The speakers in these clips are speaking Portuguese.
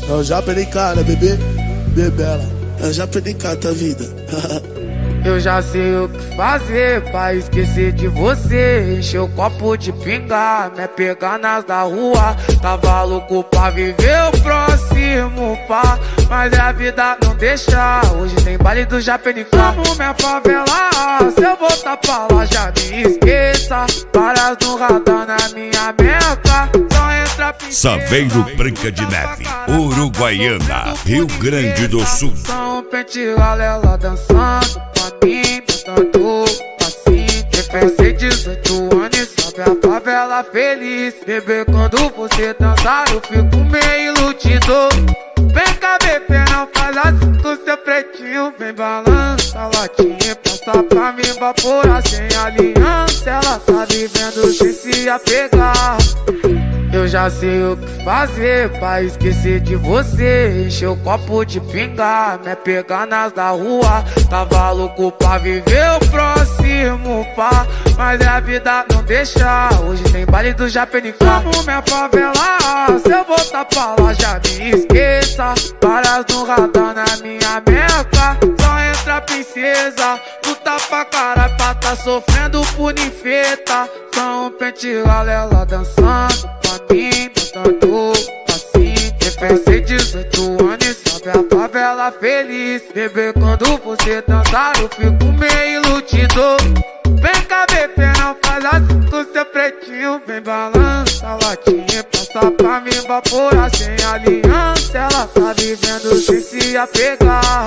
Eu já perdi cara, bebê, bebela. Eu já perdi cara da vida. Eu já sei o que fazer pra esquecer de você. Encher o copo de pinga, me pegar nas da rua. Tava louco pra viver o próximo pá, mas a vida não deixa. Hoje tem baile do Japenicá. Como minha favela, se eu voltar pra lá já me esqueça. Várias no radar na minha meca. Só entra princesa. Saveiro Branca de Neve, Uruguaiana, Rio Grande do Sul. São pente galela dançando pra mim, botando assim. Eu pensei 18 anos, sobe a favela feliz. Bebê, quando você dançar eu fico meio iludido. Vem cá, bebê, não faz assim com seu pretinho. Vem balança a latinha, passa pra mim vaporar sem aliança. Ela tá vivendo sem se apegar. Eu já sei o que fazer pra esquecer de você. Encher o copo de pinga, me pegar nas da rua. Tava louco pra viver o próximo pá, mas a vida não deixa. Hoje tem baile do Japenicá. Como minha favela, se eu voltar pra lá já me esqueça. Várias no radar na minha meca. Só entra princesa, luta pra caralho pra tá sofrendo por ninfeta. São pente galela dançando pra mim, botando assim. Eu pensei 18 anos, sobe a favela feliz. Bebê, quando você dançar eu fico meio iludido. Vem cá, bebê, não faz assim com seu pretinho. Vem balança a latinha, passa pra mim vaporar sem aliança. Ela tá vivendo sem se apegar.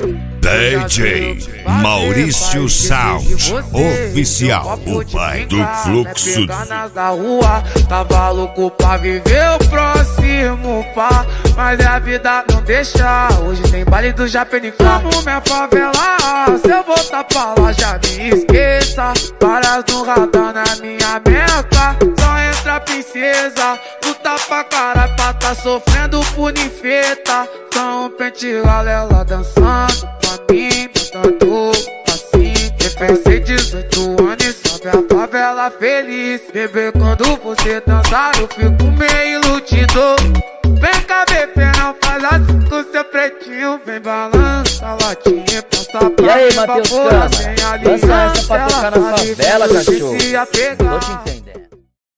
DJ Maurício Sound Oficial, o pai do fluxo. Da rua, tava louco pra viver o próximo pá, mas a vida não deixa. Hoje tem baile do Japenicá. Como minha favela, se eu voltar pra lá já me esqueça. Várias no radar na minha meca. Só entra princesa, luta pra caralho pra tá sofrendo por ninfeta. São pente galela dançando pra mim, botando assim. Eu pensei 18 anos, sobe a favela feliz. Bebê, quando você dançar eu fico meio iludido. Vem cá, bebê, não faz assim com seu pretinho. Vem balança a latinha, passa pra mim vaporar sem aliança. Dança essa pra tocar na favela, cachorro. Se apegar.